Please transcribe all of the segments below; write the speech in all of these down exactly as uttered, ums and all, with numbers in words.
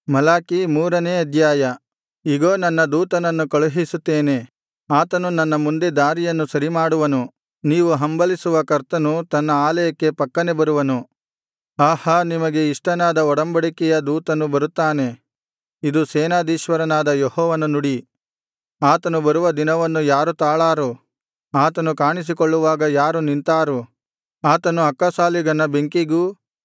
ಮಲಾಕಿ ಮೂರನೇ ಅಧ್ಯಾಯ. ಇಗೋ, ನನ್ನ ದೂತನನ್ನು ಕಳುಹಿಸುತ್ತೇನೆ, ಆತನು ನನ್ನ ಮುಂದೆ ದಾರಿಯನ್ನು ಸರಿಮಾಡುವನು. ನೀವು ಹಂಬಲಿಸುವ ಕರ್ತನು ತನ್ನ ಆಲಯಕ್ಕೆ ಫಕ್ಕನೆ ಬರುವನು. ಆಹಾ, ನಿಮಗೆ ಇಷ್ಟನಾದ ಒಡಂಬಡಿಕೆಯ ದೂತನು ಬರುತ್ತಾನೆ. ಇದು ಸೇನಾಧೀಶ್ವರನಾದ ಯೆಹೋವನ ನುಡಿ. ಆತನು ಬರುವ ದಿನವನ್ನು ಯಾರು ತಾಳಾರು? ಆತನು ಕಾಣಿಸಿಕೊಳ್ಳುವಾಗ ಯಾರು ನಿಂತಾರು? ಆತನು ಅಕ್ಕಸಾಲಿಗನ ಬೆಂಕಿಗೂ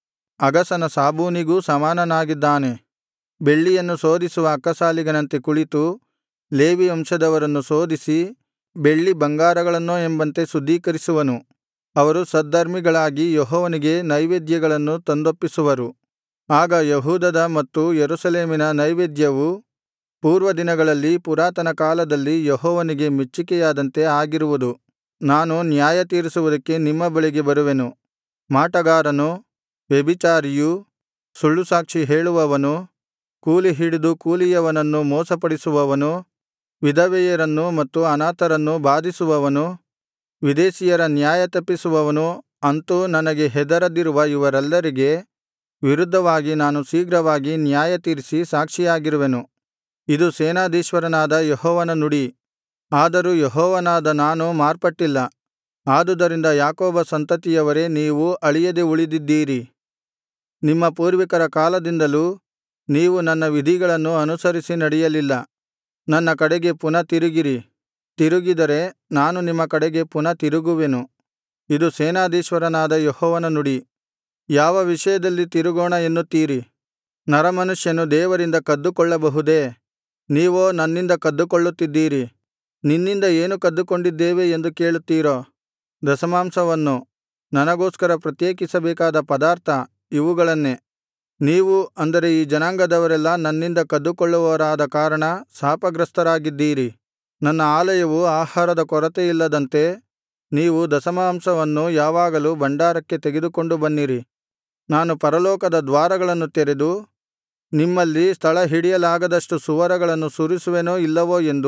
ಅಗಸನ ಸಾಬೂನಿಗೂ ಸಮಾನನಾಗಿದ್ದಾನೆ. ಬೆಳ್ಳಿಯನ್ನು ಶೋಧಿಸುವ ಅಕ್ಕಸಾಲಿಗನಂತೆ ಕುಳಿತು ಲೇವಿ ವಂಶದವರನ್ನು ಶೋಧಿಸಿ, ಬೆಳ್ಳಿ ಬಂಗಾರಗಳನ್ನೋ ಎಂಬಂತೆ ಶುದ್ಧೀಕರಿಸುವನು. ಅವರು ಸದ್ಧರ್ಮಿಗಳಾಗಿ ಯೆಹೋವನಿಗೆ ನೈವೇದ್ಯಗಳನ್ನು ತಂದೊಪ್ಪಿಸುವರು. ಆಗ ಯೆಹೂದದ ಮತ್ತು ಯೆರೂಸಲೇಮಿನ ನೈವೇದ್ಯವು ಪೂರ್ವದಿನಗಳಲ್ಲಿ ಪುರಾತನ ಕಾಲದಲ್ಲಿ ಯೆಹೋವನಿಗೆ ಮೆಚ್ಚಿಕೆಯಾದಂತೆ ಆಗಿರುವುದು. ನಾನು ನ್ಯಾಯತೀರಿಸುವುದಕ್ಕೆ ನಿಮ್ಮ ಬಳಿಗೆ ಬರುವೆನು. ಮಾಟಗಾರನು, ವ್ಯಭಿಚಾರಿಯು, ಸುಳ್ಳುಸಾಕ್ಷಿ ಹೇಳುವವನು, ಕೂಲಿ ಹಿಡಿದು ಕೂಲಿಯವನನ್ನು ಮೋಸಪಡಿಸುವವನು, ವಿಧವೆಯರನ್ನು ಮತ್ತು ಅನಾಥರನ್ನು ಬಾಧಿಸುವವನು, ವಿದೇಶಿಯರ ನ್ಯಾಯ ತಪ್ಪಿಸುವವನು, ಅಂತೂ ನನಗೆ ಹೆದರದಿರುವ ಇವರೆಲ್ಲರಿಗೆ ವಿರುದ್ಧವಾಗಿ ನಾನು ಶೀಘ್ರವಾಗಿ ನ್ಯಾಯತೀರಿಸಿ ಸಾಕ್ಷಿಯಾಗಿರುವೆನು. ಇದು ಸೇನಾಧೀಶ್ವರನಾದ ಯೆಹೋವನ ನುಡಿ. ಆದರೂ ಯೆಹೋವನಾದ ನಾನು ಮಾರ್ಪಟ್ಟಿಲ್ಲ. ಆದುದರಿಂದ ಯಾಕೋಬ ಸಂತತಿಯವರೇ, ನೀವು ಅಳಿಯದೆ ಉಳಿದಿದ್ದೀರಿ. ನಿಮ್ಮ ಪೂರ್ವಿಕರ ಕಾಲದಿಂದಲೂ ನೀವು ನನ್ನ ವಿಧಿಗಳನ್ನು ಅನುಸರಿಸಿ ನಡೆಯಲಿಲ್ಲ. ನನ್ನ ಕಡೆಗೆ ಪುನಃ ತಿರುಗಿರಿ. ತಿರುಗಿದರೆ ನಾನು ನಿಮ್ಮ ಕಡೆಗೆ ಪುನಃ ತಿರುಗುವೆನು. ಇದು ಸೇನಾಧೀಶ್ವರನಾದ ಯೆಹೋವನ ನುಡಿ. ಯಾವ ವಿಷಯದಲ್ಲಿ ತಿರುಗೋಣ ಎನ್ನುತ್ತೀರಿ? ನರಮನುಷ್ಯನು ದೇವರಿಂದ ಕದ್ದುಕೊಳ್ಳಬಹುದೇ? ನೀವೋ ನನ್ನಿಂದ ಕದ್ದುಕೊಳ್ಳುತ್ತಿದ್ದೀರಿ. ನಿನ್ನಿಂದ ಏನು ಕದ್ದುಕೊಂಡಿದ್ದೇವೆ ಎಂದು ಕೇಳುತ್ತೀರೋ? ದಶಮಾಂಶವನ್ನು, ನನಗೋಸ್ಕರ ಪ್ರತ್ಯೇಕಿಸಬೇಕಾದ ಪದಾರ್ಥ ಇವುಗಳನ್ನೇ. ನೀವು, ಅಂದರೆ ಈ ಜನಾಂಗದವರೆಲ್ಲಾ ನನ್ನಿಂದ ಕದ್ದುಕೊಳ್ಳುವವರಾದ ಕಾರಣ ಶಾಪಗ್ರಸ್ತರಾಗಿದ್ದೀರಿ. ನನ್ನ ಆಲಯವು ಆಹಾರದ ಕೊರತೆಯಿಲ್ಲದಂತೆ ನೀವು ದಶಮಾಂಶವನ್ನು ಯಾವಾಗಲೂ ಭಂಡಾರಕ್ಕೆ ತೆಗೆದುಕೊಂಡು ಬನ್ನಿರಿ. ನಾನು ಪರಲೋಕದ ದ್ವಾರಗಳನ್ನು ತೆರೆದು ನಿಮ್ಮಲ್ಲಿ ಸ್ಥಳಹಿಡಿಯಲಾಗದಷ್ಟು ಸುವರಗಳನ್ನು ಸುರಿಸುವೆನೋ ಇಲ್ಲವೋ ಎಂದು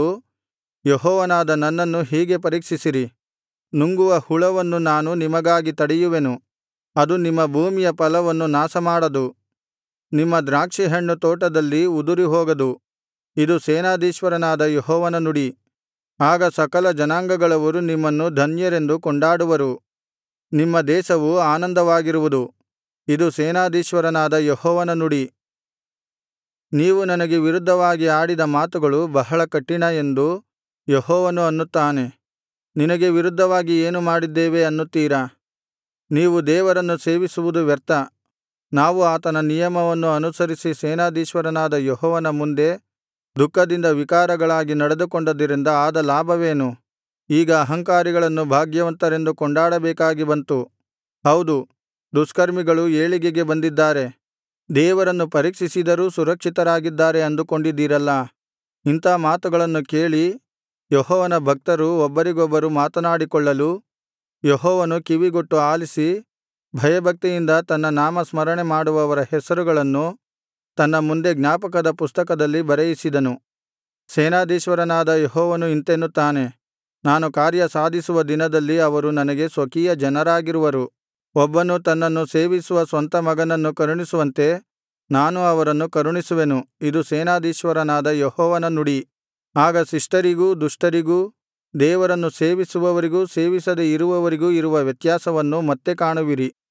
ಯೆಹೋವನಾದ ನನ್ನನ್ನು ಹೀಗೆ ಪರೀಕ್ಷಿಸಿರಿ. ನುಂಗುವ ಹುಳವನ್ನು ನಾನು ನಿಮಗಾಗಿ ತಡೆಯುವೆನು, ಅದು ನಿಮ್ಮ ಭೂಮಿಯ ಫಲವನ್ನು ನಾಶಮಾಡದು. ನಿಮ್ಮ ದ್ರಾಕ್ಷಿಹಣ್ಣು ತೋಟದಲ್ಲಿ ಉದುರಿಹೋಗದು. ಇದು ಸೇನಾಧೀಶ್ವರನಾದ ಯೆಹೋವನ ನುಡಿ. ಆಗ ಸಕಲ ಜನಾಂಗಗಳವರು ನಿಮ್ಮನ್ನು ಧನ್ಯರೆಂದು ಕೊಂಡಾಡುವರು. ನಿಮ್ಮ ದೇಶವು ಆನಂದವಾಗಿರುವುದು. ಇದು ಸೇನಾಧೀಶ್ವರನಾದ ಯೆಹೋವನ ನುಡಿ. ನೀವು ನನಗೆ ವಿರುದ್ಧವಾಗಿ ಆಡಿದ ಮಾತುಗಳು ಬಹಳ ಕಠಿಣ ಎಂದು ಯೆಹೋವನು ಅನ್ನುತ್ತಾನೆ. ನಿನಗೆ ವಿರುದ್ಧವಾಗಿ ಏನು ಮಾಡಿದ್ದೇವೆ ಅನ್ನುತ್ತೀರಾ? ನೀವು ದೇವರನ್ನು ಸೇವಿಸುವುದು ವ್ಯರ್ಥ. ನಾವು ಆತನ ನಿಯಮವನ್ನು ಅನುಸರಿಸಿ ಸೇನಾಧೀಶ್ವರನಾದ ಯೆಹೋವನ ಮುಂದೆ ದುಃಖದಿಂದ ವಿಕಾರಗಳಾಗಿ ನಡೆದುಕೊಂಡದರಿಂದ ಆದ ಲಾಭವೇನು? ಈಗ ಅಹಂಕಾರಿಗಳನ್ನು ಭಾಗ್ಯವಂತರೆಂದು ಕೊಂಡಾಡಬೇಕಾಗಿ ಬಂತು. ಹೌದು, ದುಷ್ಕರ್ಮಿಗಳು ಏಳಿಗೆಗೆ ಬಂದಿದ್ದಾರೆ. ದೇವರನ್ನು ಪರೀಕ್ಷಿಸಿದರೂ ಸುರಕ್ಷಿತರಾಗಿದ್ದಾರೆ ಅಂದುಕೊಂಡಿದ್ದೀರಲ್ಲಾ? ಇಂಥಾ ಮಾತುಗಳನ್ನು ಕೇಳಿ ಯೆಹೋವನ ಭಕ್ತರು ಒಬ್ಬರಿಗೊಬ್ಬರು ಮಾತನಾಡಿಕೊಳ್ಳಲು ಯೆಹೋವನು ಕಿವಿಗೊಟ್ಟು ಆಲಿಸಿ, ಭಯಭಕ್ತಿಯಿಂದ ತನ್ನ ನಾಮ ಸ್ಮರಣೆ ಮಾಡುವವರ ಹೆಸರುಗಳನ್ನು ತನ್ನ ಮುಂದೆ ಜ್ಞಾಪಕದ ಪುಸ್ತಕದಲ್ಲಿ ಬರೆಯಿಸಿದನು. ಸೇನಾಧೀಶ್ವರನಾದ ಯೆಹೋವನು ಇಂತೆನ್ನುತ್ತಾನೆ, ನಾನು ಕಾರ್ಯ ಸಾಧಿಸುವ ದಿನದಲ್ಲಿ ಅವರು ನನಗೆ ಸ್ವಕೀಯ ಜನರಾಗಿರುವರು. ಒಬ್ಬನು ತನ್ನನ್ನು ಸೇವಿಸುವ ಸ್ವಂತ ಮಗನನ್ನು ಕರುಣಿಸುವಂತೆ ನಾನು ಅವರನ್ನು ಕರುಣಿಸುವೆನು. ಇದು ಸೇನಾಧೀಶ್ವರನಾದ ಯೆಹೋವನ ನುಡಿ. ಆಗ ಶಿಷ್ಟರಿಗೂ ದುಷ್ಟರಿಗೂ, ದೇವರನ್ನು ಸೇವಿಸುವವರಿಗೂ ಸೇವಿಸದೆ ಇರುವವರಿಗೂ ಇರುವ ವ್ಯತ್ಯಾಸವನ್ನು ಮತ್ತೆ ಕಾಣುವಿರಿ.